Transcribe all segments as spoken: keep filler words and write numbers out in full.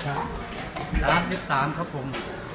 ครับสามสิบสามครับผม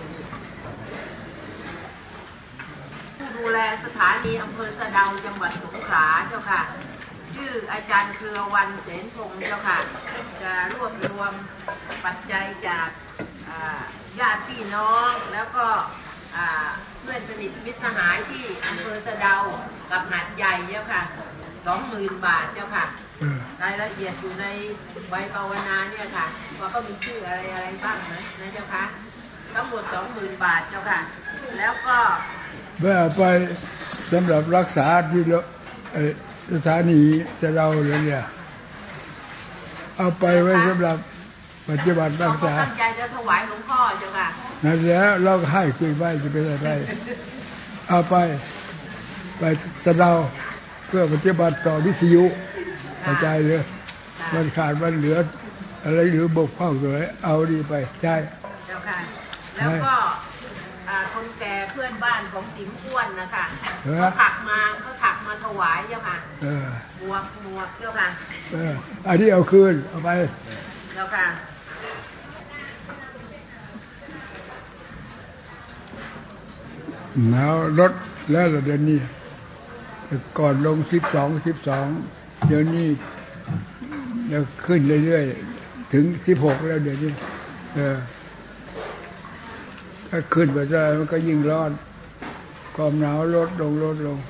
ผู้ดูแลสถานีอำเภอสะเดาจังหวัดสงขลาเจ้าค่ะชื่ออาจารย์เครือวันเสนพงศ์เจ้าค่ะจะรวบรวมปัจจัยจากญาติพี่น้องแล้วก็เพื่อนสนิทมิตรสหายที่อำเภอสะเดากับหาดใหญ่เจ้าค่ะสองหมื่นบาทเจ้าค่ะรายละเอียดอยู่ในใบภาวนาเนี่ยค่ะว่าก็มีชื่ออะไรอะไรบ้างนะนะเจ้าค่ะทั้งหมดสองหมื่นบาทเจ้าค่ะแล้วก็เพื่อไปสำหรับรักษาที่สถานีจะเราเลยเนี่ยเอาไปไว้สำหรับปฏิบัติรักษาตั้งใจจะถวายหลวงพ่อเจ้าค่ะนั่นแล้วเราก็ให้คุยไว้จะเป็นอะไรเอาไปไปสะเดาเพื่อปฏิบัติต่อวิทยุกระจายเลยมันขาดมันเหลืออะไรหรือบกพร่องเลยเอาดีไปใช่เจ้าค่ะแล้วก็คนแก่เพื่อนบ้านของติ๋มอ้วนนะคะเขาถักมาเขาถักมาถวายเจ้าค่ะหมวกหมวกเจ้าค่ะอันนี้เอาคืนเอาไปเจ้าค่ะแล้วรถแล้วเดี๋ยวนี้ก่อนลงสิบสองสิบสองเดี๋ยวนี้เดี๋ยวขึ้นเรื่อยๆถึงสิบหกแล้วเดี๋ยวนี้เออถ้าขึ้นไปได้มันก็ยิ่งร้อนความหนาวลดลงลดลง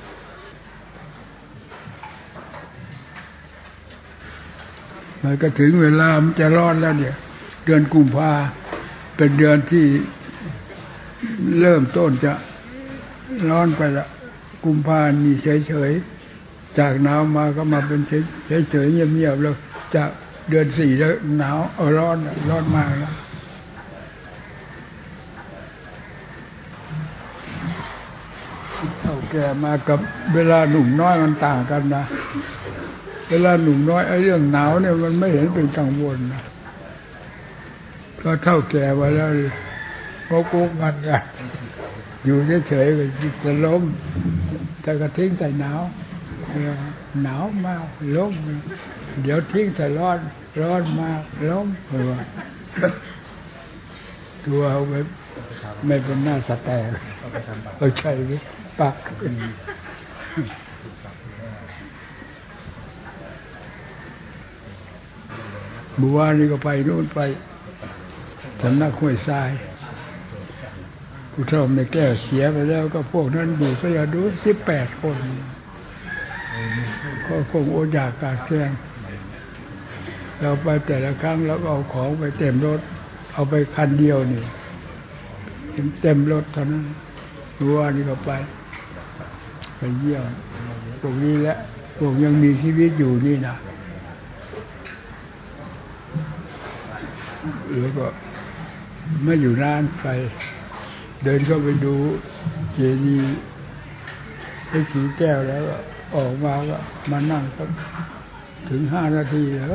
มันก็ถึงเวลามันจะร้อนแล้วเนี่ยเดือนกุมภาเป็นเดือนที่เริ่มต้นจะร้อนไปละกุมภานี่เฉยๆจากหนาวมาก็มาเป็นเฉยๆเงียบๆแล้วจากเดือนสี่แล้วหนาวเอาร้อนร้อนมากแล้วเท่าแก่มากับเวลาหนุ่มน้อยมันต่างกันนะเวลาหนุ่มน้อยไอ้เรื่องหนาวเนี่ยมันไม่เห็นเป็นกังวลนะก็เท่าแก่ไว้แล้วโกโก้งันกันอยู่เฉยๆไปจะล้มแต่ก็ทิ้งใส่หนาวหนาวมากล้มเดี๋ยวทิ้งใส่ร้อนร้อนมากล้มเออตัวเอาไว้ไม่เป็นหน้าสแตนเอาใช่ไหมปักเมื่อวานนี้ก็ไปโน่นไปสำนักห้วยทรายผู้เฒ่าในแก้วเสียไปแล้วก็พวกนั้นอยู่ก็อย่าดูสิบแปดคนก็คงอดอยากกาดแกล้งเราไปแต่ละครั้งแล้วเอาของไปเต็มรถเอาไปคันเดียวนี่เต็มรถเท่านั้นรู้ว่านี่ก็ไปไปเยี่ยมตรงนี้แหละพวกยังมีชีวิตอยู่นี่นะแล้วก็ไม่อยู่นานไปเดินเข้าไปดูเจดีย์ไอ้สีแก้วแล้วออกมาก็มานั่งสักถึงห้านาทีแล้ว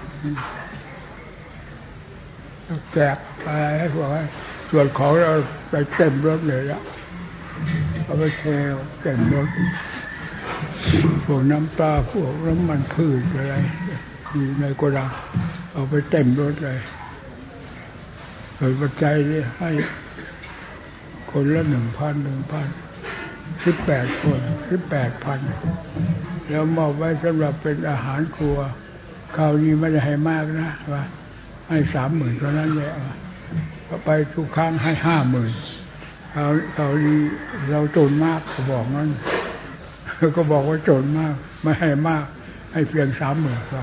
แกะไปให้พวกส่วนของเราไปเต็มรถเลยละเอาไปแช่เต็มรถพวกน้ำปลาพวกน้ำมันพืชอะไรอยู่ในโกดังเอาไปเต็มรถเลยเปิดปัจจัยนี่ให้คนละหนึ่งพันหนึ่งพันสิบแปดคนสิบแปดพันแล้วมอบไว้สำหรับเป็นอาหารครัวคราวนี้ไม่ได้ให้มากนะว่าให้สามหมื่นเท่านั้นเลยก็ไปทุกครั้งให้ห้าหมื่นคราวคราวนี้เราจนมากก็บอกงั้นก็บอกว่าจนมากไม่ให้มากให้เพียงสามหมื่นกว่า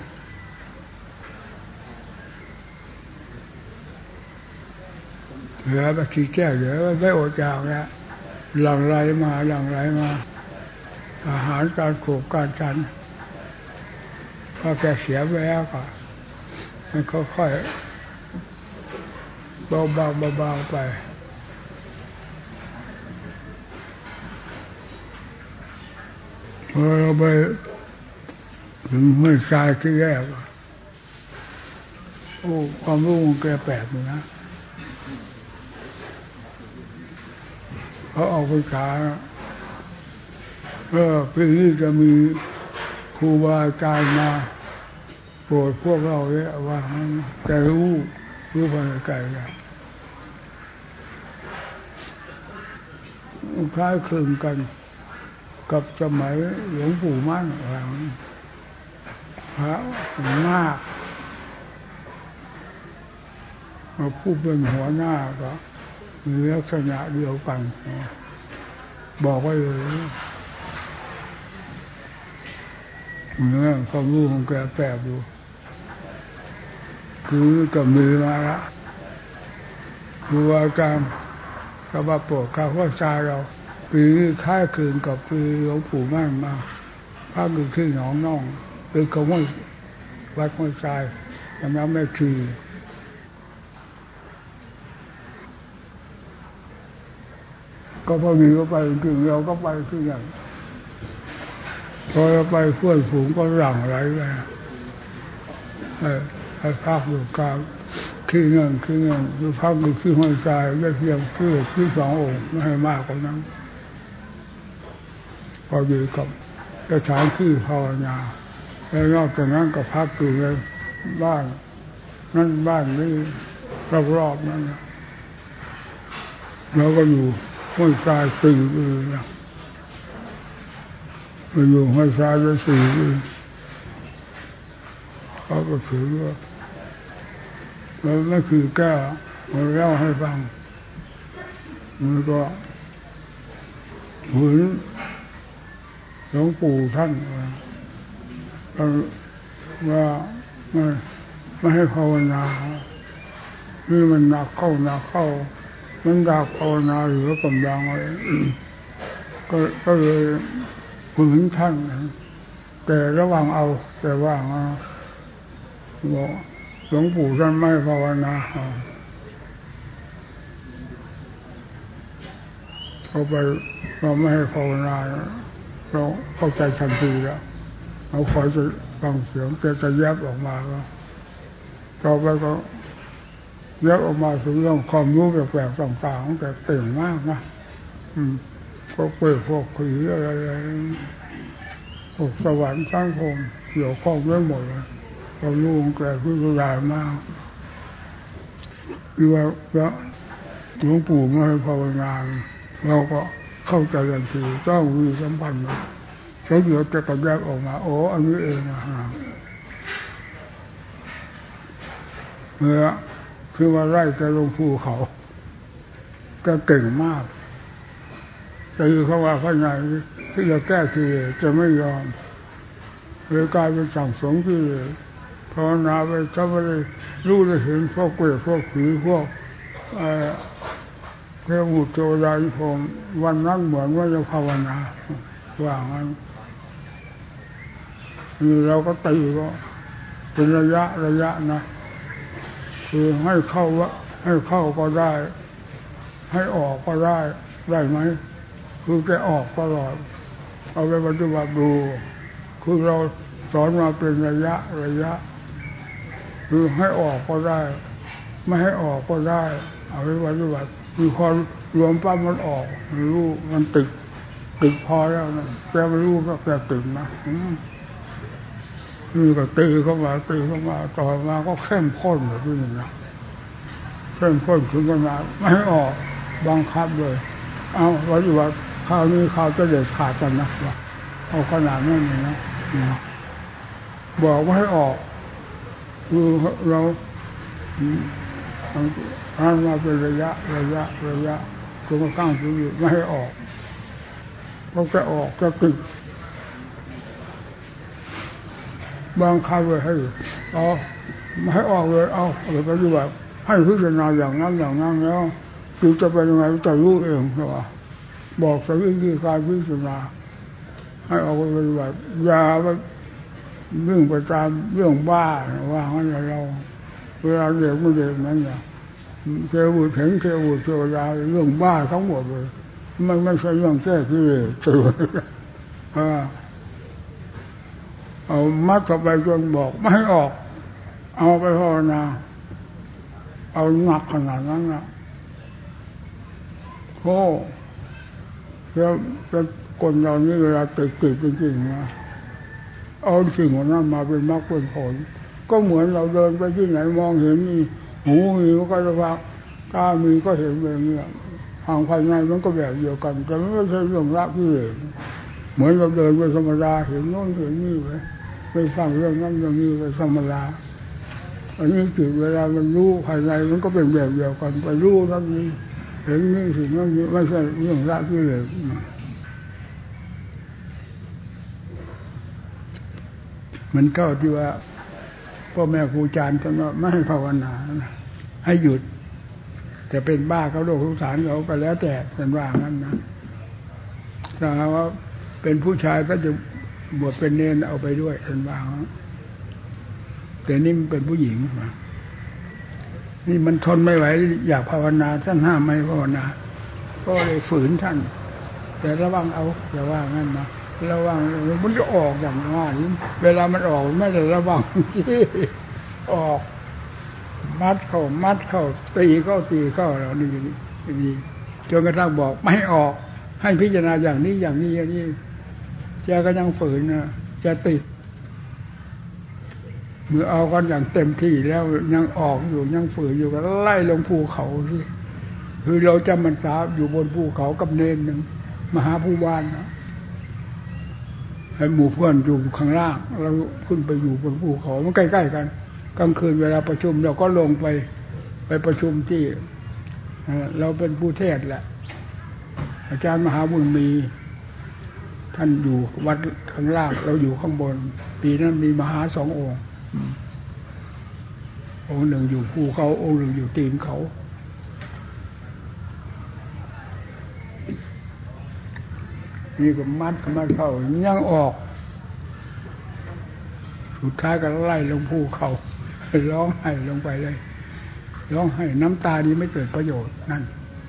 เหลือไปขี้แก้วเหลือไม่อดอยากแล้วหลั่งไหลมาหลั่งไหลมาอาหารการโขกการฉันก็แกเสียไปแล้วก็มันค่อยๆเบาๆเบาๆไปพอเราไปถึงห้วยทรายที่แรกโอ้ความรู้มันแกแปลกนะเขาออกพรรษาเออปีนี้จะมีครูบาอาจารย์มาโปรดพวกเราเนี่ยว่าจะรู้รู้ภายในใจแล้วคล้ายคลึงกันกับสมัยหลวงปู่มั่นหลังพระมากผู้เป็นหัวหน้าก็มีลักษณะเดียวกันบอกไว้เลยเนื้อความรู้ของแกแปลกอยู่คือก็มีมาละครูอาจารย์ก็มาโปรดข้าว่าชาเราปีนี้คล้ายคลึงกับปีหลวงปู่มั่นมาภาคคือขึ้นหนองน่องคือเขาว่าวัดห้วยทรายยังนั้นไม่คือก็พอมีก็ไปจริงเราก็ไปคืออย่างพอเราไปเพื่อนฝูงก็หลั่งไหลไปไอ้ภาคอยู่กลางขี้เงินขี้เงินอยู่ภาคอยู่ที่ห้วยทรายได้เพียงคือที่สององค์ไม่ให้มากกว่านั้นพออยู่กับสถานที่ภาวนาแล้วนอกจากนั้นก็พักอยู่ในบ้านนั่นบ้านนี้รอบๆนั่นแล้วก็อยู่ห้วยทรายสี่ปีนะไปอยู่ห้วยทรายได้สี่ปีเขาก็ถือว่าแล้วนั่นคือแก้มาเล่าให้ฟังมันก็หืนหลวงปู่ท่านว่าไม่ไม่ให้ภาวนานี่มันหนักเข้าหนักเข้ามันอยากภาวนาหรือกำลังอะไรก็ก็เลยฝืนท่านแต่ระวังเอาแต่ว่าบอกหลวงปู่ท่านไม่ภาวนาเขาไปเราไม่ให้ภาวนาเราเข้าใจทันทีแล้วเราคอยจะฟังเสียงจะจะแยบออกมาแล้วต่อไปก็แยบออกมาถึงเรื่องความรู้แปลกๆต่างๆแต่เก่งมากนะอืมพวกเปรตพวกผีอะไรพวกสวรรค์สังคมเกี่ยวข้องไม่หมดเลยความรู้ของแกคือใหญ่มากคือว่าหลวงปู่ไม่ให้ภาวนาเราก็เข้าใจทันทีต้องมีสัมพันธ์แล้วเดี๋ยวจะกระแยกออกมาโอ้อันนี้เองนะฮะเมื่อคือว่าไล่แต่ลงภูเขาก็เก่งมากแต่คือเขาว่าข้างในที่จะแก้คือจะไม่ยอมเลยกลายเป็นสั่งสมที่ภาวนาไปถ้าไม่ได้รู้ได้เห็นพวกเกลือพวกผีพวกเทวบุตรเทวดาผมวันนั้นเหมือนว่าจะภาวนาว่างั้นนี่เราก็ตีก็เป็นระยะระยะนะคือให้เข้าให้เข้าก็ได้ให้ออกก็ได้ได้ไหมคือแกออกตลอดเอาไปปฏิบัติดูคือเราสอนมาเป็นระยะระยะคือให้ออกก็ได้ไม่ให้ออกก็ได้เอาไปปฏิบัติมีความรวมปั๊บมันออกรู้มันติดติดพอแล้วนะแกไม่รู้ก็แกติดนะนี่ก็ตีเข้ามาตีเข้ามาต่อมาก็เข้มข้นแบบนี้นะเข้มข้นถึงขนาดไม่ให้ออกบังคับเลยเอาปฏิบัติคราวนี้คราวจะเด็ดขาดกันนะว่าเอาขนาดนั้นเลยนะบอกว่าให้ออกคือเราอ่านมาเป็นระยะระยะระยะจนกระทั่งถึงไม่ให้ออกเพราะจะออกจะติดบางครั้งเลยให้เอาไม่ให้ออกเลยเอาเลยปฏิบัติให้พิจารณาอย่างนั้นอย่างนั้นแล้วคือจะเป็นยังไงจะรู้เองใช่ป่ะบอกสวิธีการพิจารณาให้ออกไปปฏิบัติอย่าไปวิ่งไปตามเรื่องบ้าว่างั้นเราเวลาเด็กไม่เด็กนั้นเนี่ยเทวุฒิเห็นเทวุฒิเทวดาเรื่องบ้าทั้งหมดเลยมันไม่ใช่เรื่องแก้ที่ตื่นเอามัดเข้าไปจนบอกไม่ให้ออกเอาไปภาวนาเอาหนักขนาดนั้นนะโอ้แล้วจะคนเรานี่เวลาติดติดจริงๆนะเอาสิ่งของนั้นมาเป็นมรรคเป็นผลก็เหมือนเราเดินไปที่ไหนมองเห็นมีหูมีมันก็จะฟังตามีก็เห็นแบบนี้ทางภายในมันก็แบบเดียวกันแต่ไม่ใช่เรื่องละกิเลสเหมือนเราเดินไปธรรมดาเห็นโน้นเห็นนี่ไปไปฟังเรื่องนั้นเรื่องนี้ไปธรรมดาอันนี้จิตเวลามันรู้ภายในมันก็เป็นแบบเดียวกันไปรู้นั้นนี้เห็นนี่สิ่งนั้นนี้ไม่ใช่เรื่องละกิเลสมันก็ที่ว่าพ่อแม่ครูอาจารย์ท่านว่าไม่ให้ภาวนาให้หยุดจะเป็นบ้าเขาโรคสงสารเขาก็แล้วแต่เป็นว่างั้นนะถ้าว่าเป็นผู้ชายก็จะบวชเป็นเนรเอาไปด้วยเป็นว่าแต่นี่มันเป็นผู้หญิงนี่มันทนไม่ไหวอยากภาวนาท่านห้ามไม่ภาวนาก็เลยฝืนท่านแต่ระวังเอาอย่าว่างั้นนะระวังมันจะออกอย่างว่าเวลามันออกไม่ได้ระวังที่ออกมัดเข้ามัดเข้าตีเข้าตีเข้าเรานี่นี่จนกระทั่งบอกไม่ให้ออกให้พิจารณาอย่างนี้อย่างนี้อย่างนี้แกก็ยังฝืนนะจะติดเมื่อเอากันอย่างเต็มที่แล้วยังออกอยู่ยังฝืนอยู่ก็ไล่ลงภูเขาสิคือเราจำพรรษาอยู่บนภูเขากับเนรหนึ่งมหาภูวานนะให้หมู่เพื่อนอยู่ข้างล่างเราขึ้นไปอยู่บนภูเขามันใกล้ๆกันกลางคืนเวลาประชุมเราก็ลงไปไปประชุมที่เราเป็นผู้เทศแหละอาจารย์มหาบุญมีท่านอยู่วัดข้างล่างเราอยู่ข้างบนปีนั้นมีมหาสององค์องค์หนึ่งอยู่ภูเขาองค์หนึ่งอยู่ตีนเขานี่ก็มัดมัดเข้ายังออกสุดท้ายก็ไล่ลงภูเขาร้องไห้ลงไปเลยร้องไห้น้ำตานี้ไม่เกิดประโยชน์นั่น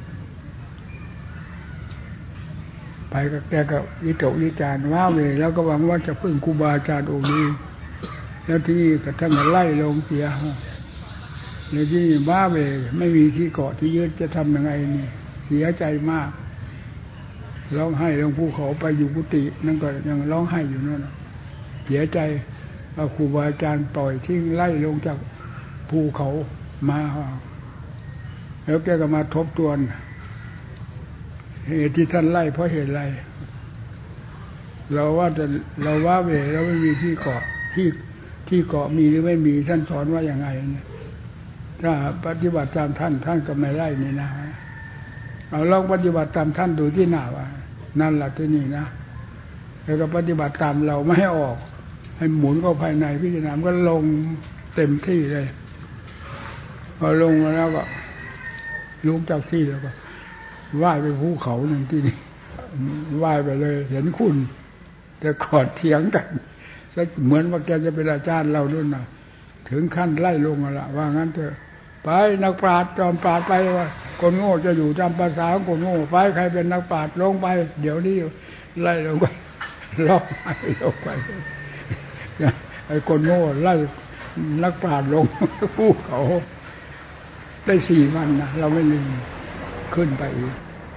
ไปก็แกก็วิจารวิจารณ์ว่าเวแล้วก็หวังว่าจะพึ่งครูบาอาจารย์องค์นี้แล้วที่นี่ก็ท่านไล่ลงเสียแล้วที่นี่ว่าเวไม่มีที่เกาะที่ยึดจะทำยังไงนี่เสียใจมากร้องไห้ลงภูเขาไปอยู่กุฏินั่นก็ยังร้องไห้อยู่นั่นเสียใจเอาครูบาอาจารย์ปล่อยทิ้งไล่ลงจากภูเขามาแล้วแกก็มาทบทวนเหตุที่ท่านไล่เพราะเหตุอะไรเราว่าแต่เราว่าเวเราไม่มีที่เกาะที่ที่เกาะมีหรือไม่มีท่านสอนว่าอย่างไงเนี่ยถ้าปฏิบัติตามท่านท่านก็ไม่ไล่นี่นะเอาลองปฏิบัติตามท่านดูที่หน้าว่านั่นแหละที่นี่นะแล้วก็ปฏิบัติตามเราไม่ให้ออกให้หมุนเข้าภายในพิจารณาก็ลงเต็มที่เลยพอลงมาแล้วก็ลงจากที่แล้วก็ว่ายไปภูเขาหนึ่งที่นี่ว่ายไปเลยเห็นคุณแต่ขอดเถียงกันเหมือนว่าแกจะเป็นอาจารย์เราด้วยนะถึงขั้นไล่ลงละว่างั้นเถอะไปนักปราชญ์จอมปราชญ์ไปว่าคนโง่จะอยู่จำภาษาของคนโง่ไปใครเป็นนักปราชญ์ลงไปเดี๋ยวนี้ไล่ลงไปล็อกไปลงไปไอ้คนโง่ไล่นักปราชญ์ลงภูเขาได้สี่วันนะเราไม่ลืมขึ้นไปอีก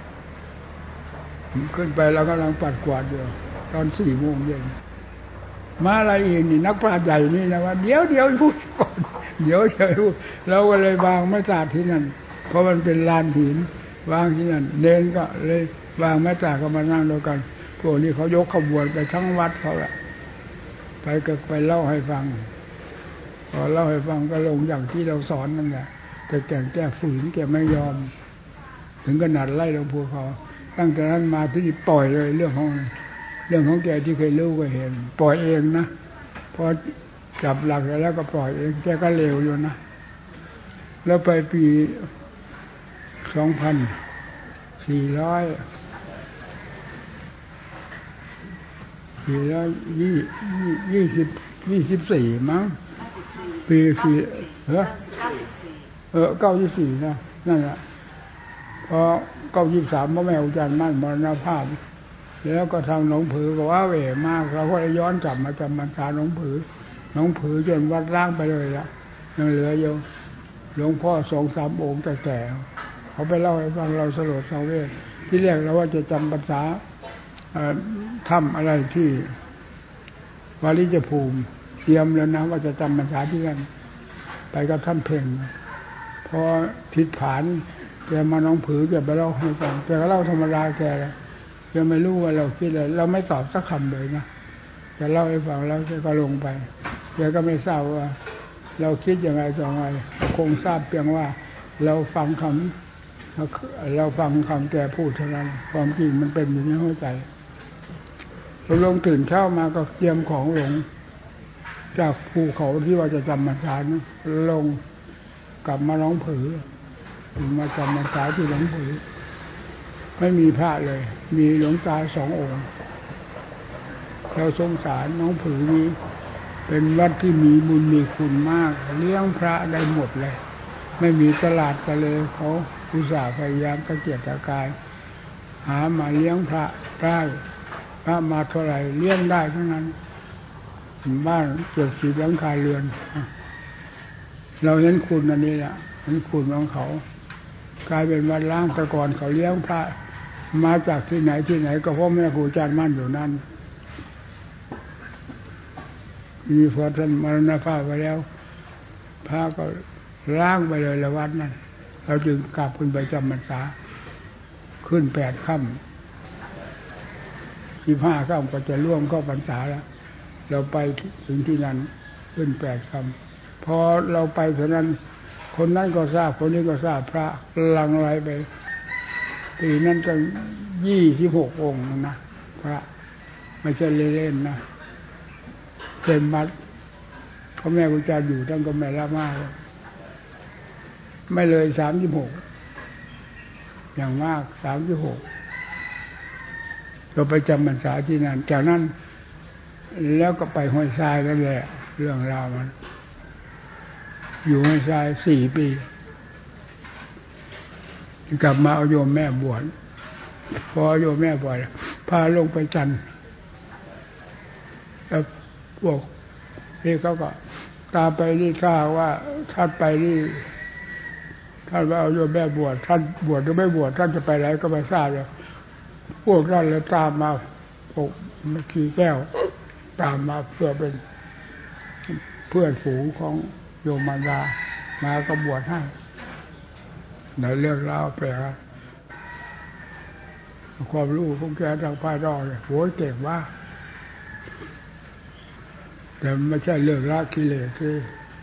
ขึ้นไปแล้วกำลังปัดกวาดอยู่ตอนสี่โมงเย็นมาอะไรอีกนี่นักปราชญ์ใหญ่นี่นะว่าเดี๋ยวเดี๋ยวพูดก่อนเดี๋ยวเดี๋ยวพูดเราก็เลยวางไม้ตาดที่นั่นเพราะมันเป็นลานหินวางที่นั่นเดินก็เลยวางไม้ตาดก็มานั่งด้วยกันพวกนี้เขายกขบวนไปทั้งวัดเขาแหละไปก็ไปเล่าให้ฟังพอเล่าให้ฟังก็ลงอย่างที่เราสอนนั่นแหละแต่แก่แก้ฝืนแกไม่ยอมถึงขนาดไล่ลงภูเขาตั้งแต่นั้นมาที่ปล่อยเลยเรื่องของเรื่องของแกที่เคยรู้ก็เห็นปล่อยเองนะพอจับหลักแล้วก็ปล่อยเองแกก็เร็วอยู่นะแล้วไปปีสองพันสี่ร้อยสี่ร้อยยี่ยี่สิบยี่สิบสี่มั้งปีสี่เออเออเก้ายี่สี่นะนั่นแหละพอเก้ายี่สามพ่อแม่อาจารย์มั่นมรณภาพแล้วก็ทางหนองผือก็ว่าเหวมากเราก็ย้อนกลับมาจำพรรษาหนองผือหนองผือจนวัดร้างไปเลยละยังเหลืออยู่หลวงพ่อสองสามองค์แก่ๆเขาไปเล่าให้ฟังเราสลดสังเวชที่แรกเราว่าจะจำพรรษาถ้ำอะไรที่วาริจภูมิเตรียมแล้วนะว่าจะจำพรรษาที่นั่นไปกับท่านเพ่งพอทิศผานแกมาน้องผือแกไปเล่าให้ฟังแกก็เล่าธรรมดาแกเลยแกไม่รู้ว่าเราคิดอะไรเราไม่ตอบสักคำเลยนะแกเล่าให้ฟังแล้วแกก็ลงไปแกก็ไม่ทราบว่าเราคิดยังไงต่อไงคงทราบเพียงว่าเราฟังคำเราฟังคำแกพูดเท่านั้นความจริงมันเป็นอยู่ในหัวใจเราลงตื่นเช้ามาก็เตรียมของลงจากภูเขาที่ว่าจะจำพรรษานะลงกลับมาน้องผือมาจำพรรษาที่หลวงผือไม่มีพระเลยมีหลวงตาสององค์เราสงสารน้องผือนี้เป็นวัดที่มีบุญมีคุณมากเลี้ยงพระได้หมดเลยไม่มีตลาดกันเลยเขาอุตส่าห์พยายามตะเกียกตะกายหามาเลี้ยงพระได้พระมาเท่าไหร่เลี้ยงได้ทั้งนั้นบ้านเกือบสี่หลังคาเรือนเราเห็นคุณอันนี้แหละเห็นคุณของเขากลายเป็นวัดล้างแต่ก่อนเขาเลี้ยงพระมาจากที่ไหนที่ไหนก็เพราะแม่ครูอาจารย์มั่นอยู่นั่นมีพอท่านมรณภาพไปแล้วพระก็ล้างไปเลยละวัดนั้นเราจึงกลับขึ้นไปจำพรรษาขึ้นแปดค่ำสิบห้าค่ำก็จะร่วมเข้าพรรษาแล้วเราไปถึงที่นั้นขึ้นแปดค่ำพอเราไปเท่านั้นคนนั้นก็ทราบคนนี้ก็ทราบพระลังไหลไปปีนั้นก็ยี่สิบหกองค์นะพระไม่ใช่เล่นๆนะเต็มวัดพ่อแม่ครูอาจารย์อยู่ท่านก็ไม่ละมากไม่เลยสามสิบหกอย่างมากสามสิบหกเราไปจำพรรษาที่นั่นจากนั้นแล้วก็ไปห้วยทรายนั่นแหละเรื่องราวมันอยู่ห้วยทรายสี่ปีกลับมาเอาโยมแม่บวชพอโยมแม่บวชพาลงไปจันทร์แล้วพวกนี่เขาก็ตามไปนี่ข้าว่าท่านไปนี่ท่านว่าเอาโยมแม่บวชท่านบวชหรือไม่บวชท่านจะไปไหนก็ไม่ทราบเลยพวกนั้นเลยตามมาพวกเมื่อกี้แก้วตามมาเพื่อเป็นเพื่อนฝูงของโยมมารดามาก็บวชให้ในเรื่องราวแปลกความรู้พวกแกทางภายนอกเลยโหเก่งว่าแต่ไม่ใช่เรื่องละกิเลสที่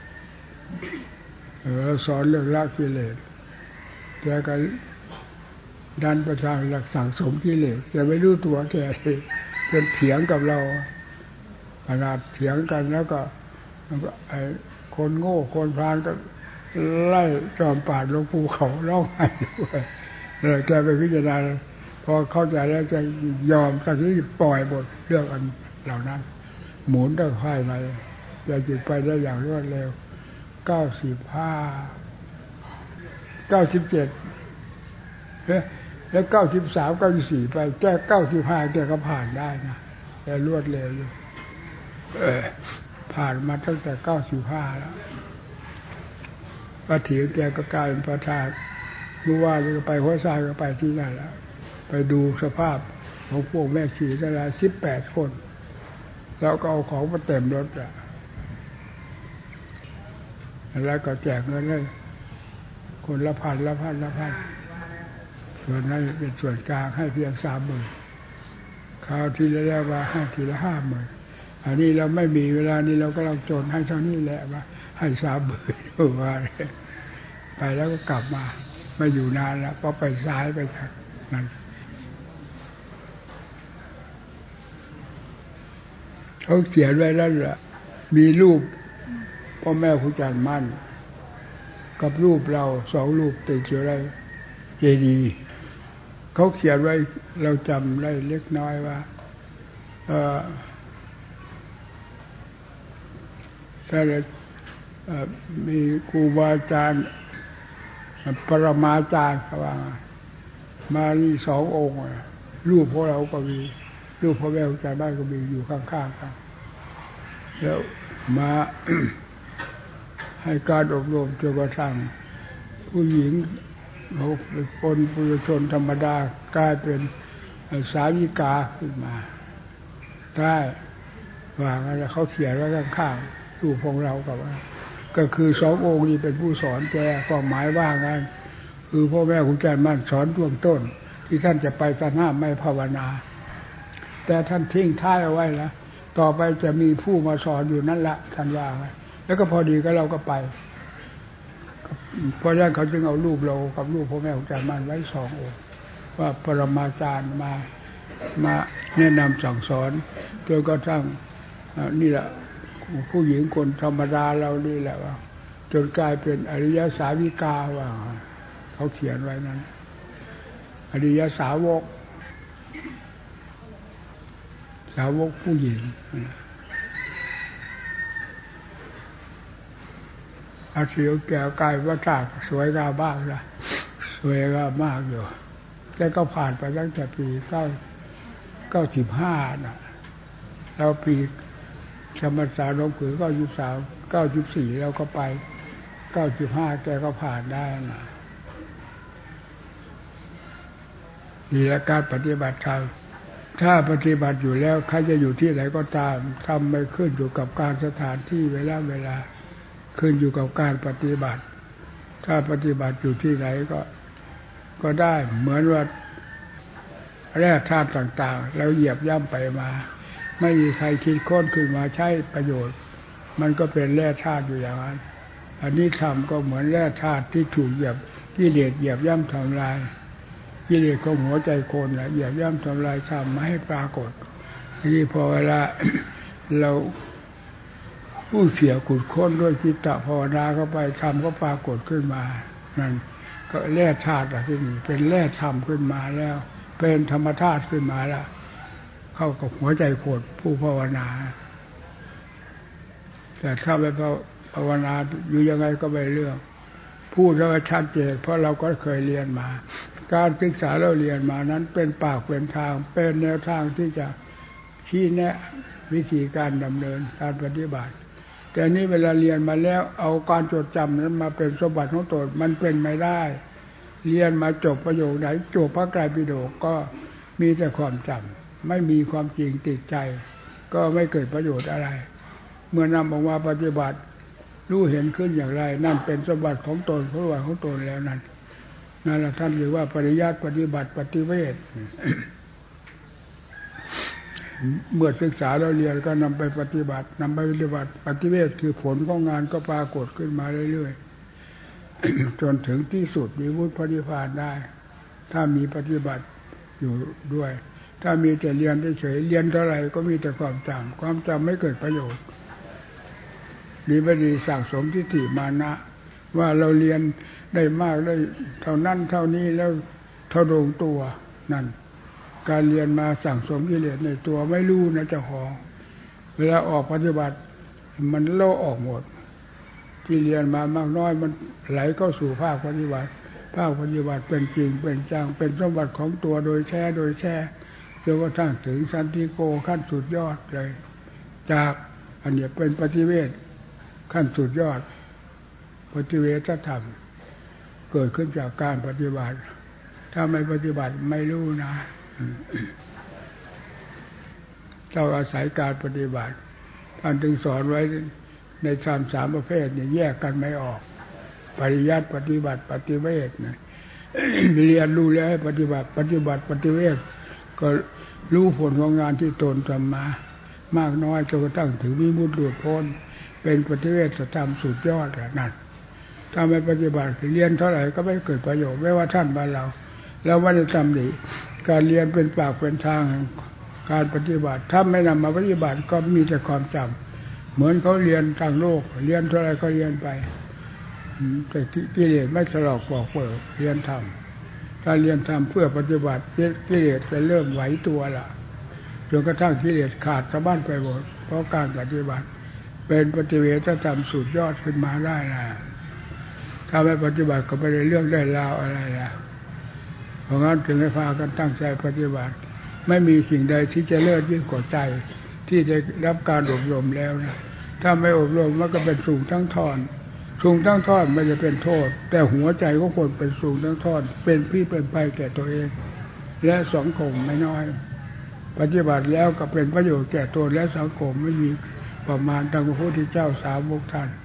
เราสอนเรื่องละกิเลสแกก็ดันประทางหลักสั่งสมกิเลสแกไม่รู้ตัวแกเลยจนเถียงกับเราขนาดเถียงกันแล้วก็ไอ้คนโง่คนพาลก็ไล่จอมป่าลงภูเขาร้องไห้ด้วยเลยแกไปพิจารณาพอเข้าใจแล้วจะยอมสักทีปล่อยหมดเรื่องอันเหล่านั้นหมุนได้ค่อยมาอย่าจิตไปได้อย่างรวดเร็วเก้าสิบห้าเก้าสิบเจ็ดแล้วเก้าสิบสามเก้าสิบสี่ไปแก้เก้าสิบห้าแกก็ผ่านได้นะแต่รวดเร็วอยู่เออผ่านมาตั้งแต่เก้าสิบห้าแล้วพระถีแกก็กลายเป็นประธานรู้ว่าจะไปหัวทรายก็ไปที่นั่นแล้วไปดูสภาพของพวกแม่ชีทั้งหลายสิบแปดคนแล้วก็เอาของมาเต็มรถอ่ะแล้วก็แจกเงินให้คนละพันละพันละพันส่วนนั้นเป็นส่วนกลางให้เพียงสามหมื่นคราวที่แล้วว่าให้ทีละห้าหมื่นอันนี้เราไม่มีเวลานี้เราก็ลองโจรให้เท่านี้แหละว่าให้สามหมื่นว่าไปแล้วก็กลับมาไม่อยู่นานแล้วเพราะไปซ้ายไปทางนั้นเขาเขียนไว้แล้วแหละมีรูปพ่อแม่ครูอาจารย์มั่นกับรูปเราสองรูปติดอยู่ในเจดีย์เขาเขียนไว้เราจำได้เล็กน้อยว่าเออถ้ามีครูบาอาจารย์ปรมาจารย์เขาว่ามานี่สององค์รูปพวกเราก็มีรูปพ่อแม่ครูอาจารย์บ้านก็มีอยู่ข้างๆกันแล้วมา ให้การอบรมจนกระทั่งผู้หญิงเขาเป็นคนปุถุชนธรรมดากลายเป็นสาวิกาขึ้นมาได้ว่าอะไรเขาเขียนไว้ข้างๆรูปของเรากับก็คือสององค์นี้เป็นผู้สอนแกความหมายว่างั้นคือพ่อแม่ครูอาจารย์มั่นสอนเบื้องต้นที่ท่านจะไปท่านห้ามไม่ภาวนาแต่ท่านทิ้งท้ายเอาไว้แล้วต่อไปจะมีผู้มาสอนอยู่นั่นละท่านว่าไว้แล้วก็พอดีก็เราก็ไปเพราะฉะนั้นเขาจึงเอารูปเรากับรูปพ่อแม่ครูอาจารย์มั่นไว้สององค์ว่าปรมาจารย์มามาแนะนำสั่งสอนจนกระทั่งนี่แหละผู้หญิงคนธรรมดาเรานี่แหละว่าจนกลายเป็นอริยสาวิกาว่าเขาเขียนไว้นั้นอริยสาวกสาวกผู้หญิงอาเสียวแก่กายว่าตาสวยงามมากนะสวยงามมากอยู่แต่ก็ผ่านไปตั้งแต่ปีเก้าเก้าสิบห้านะแล้วปีธรรมศาสตร์หลวงปู่ก็ยี่สิบสามเก้าสิบสี่แล้วก็ไปเก้าสิบห้าแกก็ผ่านได้นะนี่แหละการปฏิบัติธรรมถ้าปฏิบัติอยู่แล้วใครจะอยู่ที่ไหนก็ตามทำไม่ขึ้นอยู่กับการสถานที่เวลาเวลาขึ้นอยู่กับการปฏิบัติถ้าปฏิบัติอยู่ที่ไหนก็ก็ได้เหมือนว่าแร่ธาตุต่างๆแล้วเหยียบย่ำไปมาไม่มีใครคิดค้นขึ้นมาใช้ประโยชน์มันก็เป็นแร่ธาตุอยู่อย่างนั้นอันนี้ธรรมก็เหมือนแร่ธาตุที่ถูกเหยียบกิเลสเหยียบย่ำทำลายกิเลสของหัวใจคนนะเหยียบย่ำทำลายธรรมมาให้ปรากฏทีนี้พอเวลา เราผู้เสียขุดค้นด้วยจิตตภาวนาเข้าไปธรรมก็ปรากฏขึ้นมานั่นก็แร่ธาตุที่นี่เป็นแร่ธรรมขึ้นมาแล้วเป็นธรรมธาตุขึ้นมาแล้วเข้ากับหัวใจคนผู้ภาวนาแต่ถ้าไปภาวนาอยู่ยังไงก็ไม่เรื่องพูดแล้วชัดเจนเพราะเราก็เคยเรียนมาการศึกษาเราเรียนมานั้นเป็นปากเป็นทางเป็นแนวทางที่จะชี้แนะวิธีการดำเนินการปฏิบัติแต่นี้เวลาเรียนมาแล้วเอาการจดจำนั้นมาเป็นสมบัติของตนมันเป็นไม่ได้เรียนมาจบประโยคไหนจบพระไตรปิฎกก็มีแต่ความจำไม่มีความจริงติดใจก็ไม่เกิดประโยชน์อะไรเมื่อนำออกมาปฏิบัติรู้เห็นขึ้นอย่างไรนั่นเป็นสมบัติของตนสมบัติของตนแล้วนั่นนั่นแหละท่านเรียกว่าปริยัติปฏิบัติปฏิเวท เมื่อศึกษาเราเรียนก็นำไปปฏิบัตินำไปปฏิบัติปฏิเวทคือผลของงานก็ปรากฏขึ้นมาเรื่อยๆ จนถึงที่สุดมีวุฒิพระนิพพานได้ถ้ามีปฏิบัติอยู่ด้วยถ้ามีแต่เรียนเฉยๆเรียนเท่าไหร่ก็มีแต่ความจำความจำไม่เกิดประโยชน์นี่ไม่ดีสั่งสมทิฏฐิมานะว่าเราเรียนได้มากได้เท่านั้นเท่านี้แล้วเท่าดวงตัวนั่นการเรียนมาสั่งสมกิเลสในตัวไม่รู้นะเจ้าของเวลาออกปฏิบัติมันโล่ออกหมดที่เรียนมามากน้อยมันไหลเข้าสู่ภาคปฏิบัติภาคปฏิบัติเป็นจริงเป็นจังเป็นสมบัติของตัวโดยแท้โดยแท้จนกระทั่งถึงสันติโกขั้นสุดยอดเลยจากอันนี้เป็นปฏิเวทขั้นสุดยอดปฏิเวทธรรมเกิดขึ้นจากการปฏิบัติถ้าไม่ปฏิบัติไม่รู้นะต้องอาศัยการปฏิบัติท่านจึงสอนไว้ในธรรมสามประเภทเนี่ยแยกกันไม่ออกปริยัติปฏิบัติปฏิเวทนะ เรียนรู้แล้วให้ปฏิบัติปฏิบัติปฏิเวทก็รู้ผลของงานที่ตนทำมามากน้อยจนกระทั่งถึงวิมุตติหลุดพ้นเป็นปฏิเวทธรรมสุดยอดนั่นถ้าไม่ปฏิบัติเรียนเท่าไหร่ก็ไม่เกิดประโยชน์ไม่ว่าท่านบ้านเราแล้วว่าในธรรมนี้การเรียนเป็นปากเป็นทางการปฏิบัติถ้าไม่นำมาปฏิบัติก็มีแต่ความจำเหมือนเขาเรียนทางโลกเรียนเท่าไหร่ก็เรียนไปแต่กิเลสไม่สลอกบอกเปิดเรียนธรรมถ้าเรียนธรรมเพื่อปฏิบัติกิเลสจะเริ่มไหวตัวละจนกระทั่งกิเลสขาดสะบั้นไปหมดเพราะการปฏิบัติเป็นปฏิเวทธรรมสุดยอดขึ้นมาได้นะถ้าไม่ปฏิบัติก็ไม่ได้เรื่องได้ราวอะไรละเพราะงั้นถึงให้พากันตั้งใจปฏิบัติไม่มีสิ่งใดที่จะเลิศยิ่งกว่าใจที่ได้รับการอบรมแล้วนะถ้าไม่อบรมมันก็เป็นสูงทั้งทอนสูงทั้งทอนไม่จะเป็นโทษแต่หัวใจของคนเป็นสูงทั้งทอนเป็นพี่เป็นไปแก่ตัวเองและสังคมไม่น้อยปฏิบัติแล้วก็เป็นประโยชน์แก่ตัวและสังคมไม่มีประมาณดังพระพุทธเจ้าสาวกท่าน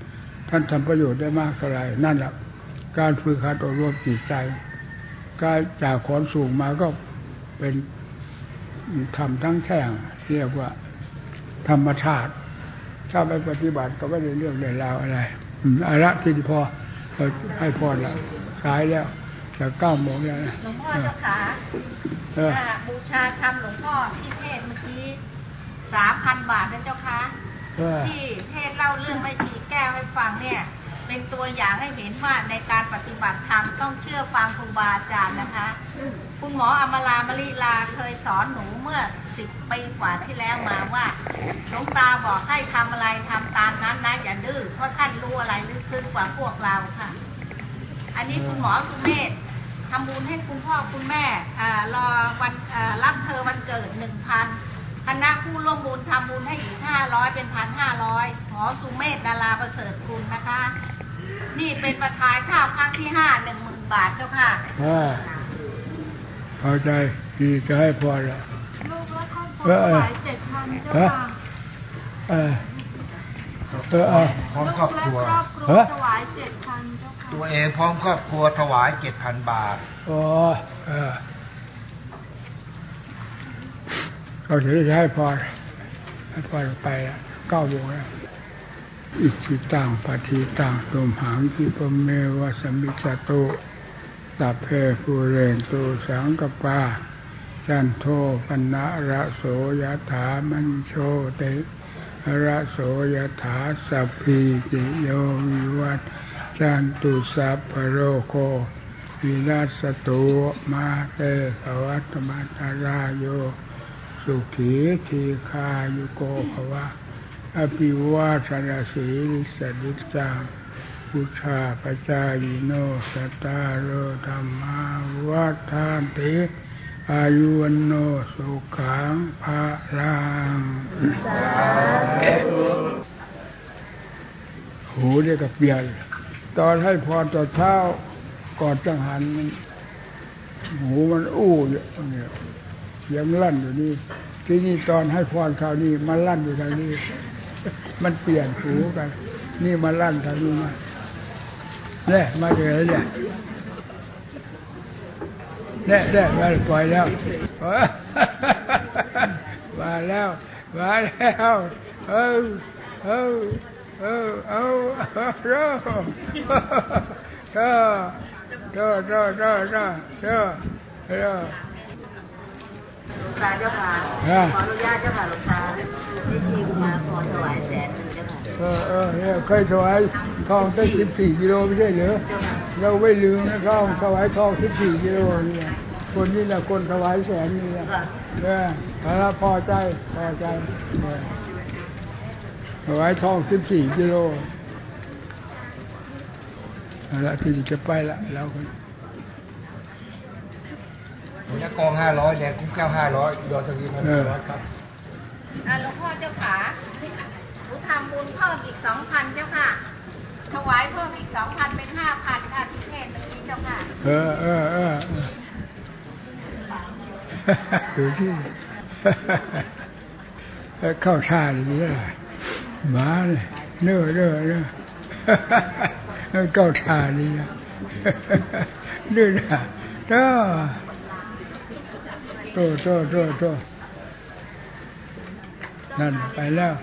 ท่านทำประโยชน์ได้มากเท่าไหร่นั่นแหละการฝึกหัดอบรมจิตใจการจากขนสูงมาก็เป็นทำทั้งแท่งเรียกว่าธรรมชาติถ้าไม่ปฏิบัติก็ไม่ได้เรื่องได้ราวอะไรอาระที่พอเราให้พรละสายแล้วจะเก้าโมงแล้วนะหลวงพ่อเจ้าขาบูชาธรรมหลวงพ่อที่เทศเมื่อกี้สามพันบาทนะเจ้าคะที่เทศเล่าเรื่องไม่ชีแก้วให้ฟังเนี่ยเป็นตัวอย่างให้เห็นว่าในการปฏิบัติธรรมต้องเชื่อฟังครูบาอาจารย์นะคะคุณหมออมรามลีลาเคยสอนหนูเมื่อสิบปีกว่าที่แล้วมาว่าหลวงตาบอกให้ทำอะไรทำตามนั้นนะอย่าดื้อเพราะท่านรู้อะไรลึกซึ้งกว่าพวกเราค่ะอันนี้คุณหมอสุเมธทำบุญให้คุณพ่อคุณแม่รอวันรับเธอวันเกิดหนึ่งพันคณะผู้ร่วมบุญทำบุญให้อีกห้าร้อยเป็นพันห้าร้อยหมอสุเมธดาราประเสริฐคุณนะคะนี่เป็นประธานข้าวครั้งที่ห้าหนึ่งหมื่นบาทเจ้าค่ะพอใจดีจะให้พอละลูกและครอบครัวถวายเจ็ดพันเจ้าค่ะเออเออเออพร้อมครอบครัวถวายเจ็ดพันเจ้าค่ะตัวเองพร้อมครอบครัวถวายเจ็ดพันบาทอ๋อเออเราจะได้ให้พอให้พอไปละเก้าโมงแล้วอิจิตังปฏิตังตุมหังคิปเมวะสมิจจโตสัพเพปุเรนตุสังกปาจันโทปนะระโสยถามันโชติระโสยถาสัพพิติโยวิวัตจันตุสัพพโรโควินัสตุมาเตภวัตมัตรายโยสุขีทีคายุโกภวะอภิวาทนาสีลิสดิจังพุทธาปจายโนสตาโรธรรมาวัฏานติอายุวันโนสุขังภะลังหูเรียกกับเปลี่ยนตอนให้พรตอนเช้าก่อนจังหันหูมันอู้เนี่ยเสียงลั่นอยู่นี่ที่นี่ตอนให้พรคราวนี้มันลั่นอยู่ทางนี้มันเปลี่ยนหูกันนี่มาลั่นทางนี้มาเนี่ยมาจากไหนเนี่ยเนี่ยเนี่ยมาปล่อยแล้วมาแล้วมาแล้วเออเออเออเออเออเออเออเออเออเออเออเออเออหลวงตาเจ้าค่ะขออนุญาตเจ้าค่ะหลวงตาได้ชิมมาขอถวายแสนหนึ่งเจ้าค่ะเออเออเนี่ยเคยถวายทองได้สิบสี่กิโลไม่ใช่เหรอเราไม่ลืมนะทองถวายทองสิบสี่กิโลนี่คนนี้แหละคนถวายแสนนี่แหละเนี่ยถ้าพอใจพอใจถวายทองสิบสี่กิโลเอาละที่จะไปละแล้วกันยากองห้าร้อยแดงคุ้มแก้วห้าร้อยยอดทวีพันร้อยครับหลวงพ่อเจ้าขาหนูทำบุญเพิ่มอีกสองพันเจ้าค่ะถวายเพิ่มอีกสองพันเป็นห้าพันค่ะที่เทศตรงนี้เจ้าค่ะเออเออเออดูที่เข้าท่าอย่างนี้มาเลยเนื้อเนื้อเนื้อเข้าท่านี่นะเนื้อนะเด้อโตโตโตโตนั่นไปแล้ว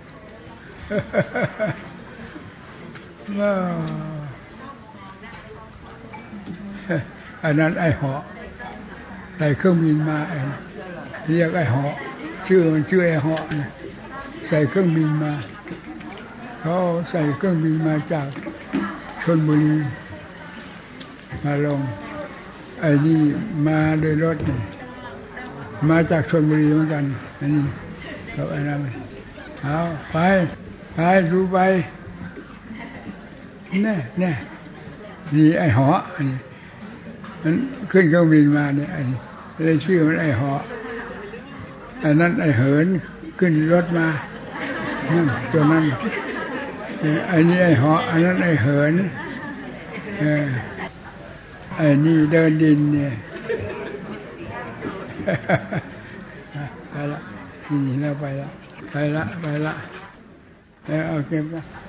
อันนั้นไอ้เหาะใส่เครื่องบินมาไอ้เรียกไอ้เหาะชื่อมันชื่อไอ้เหาะเนี่ยใส่เครื่องบินมาเขาใส่เครื่องบินมาจากชลบุรีมาลงไอ้นี่มาโดยรถนี่มาจากชลบุรีเหมือนกันอันนี้เขาไอ้นั่นเอาไปไปดูไปแน่แน่นี่ไอ้เหาะอันนี้มันขึ้นเครื่องบินมาเนี่ยไอ้เลยชื่อมันไอ้เหาะอันนั้นไอ้เหินขึ้นรถมานั่นตัวนั้นไอ้นี่ไอ้เหาะอันนั้นไอ้เหินเออไอ้นี่เดินดินเนี่ยไปละนี่เราไปละไปละไปละแล้วเอาเก็บละ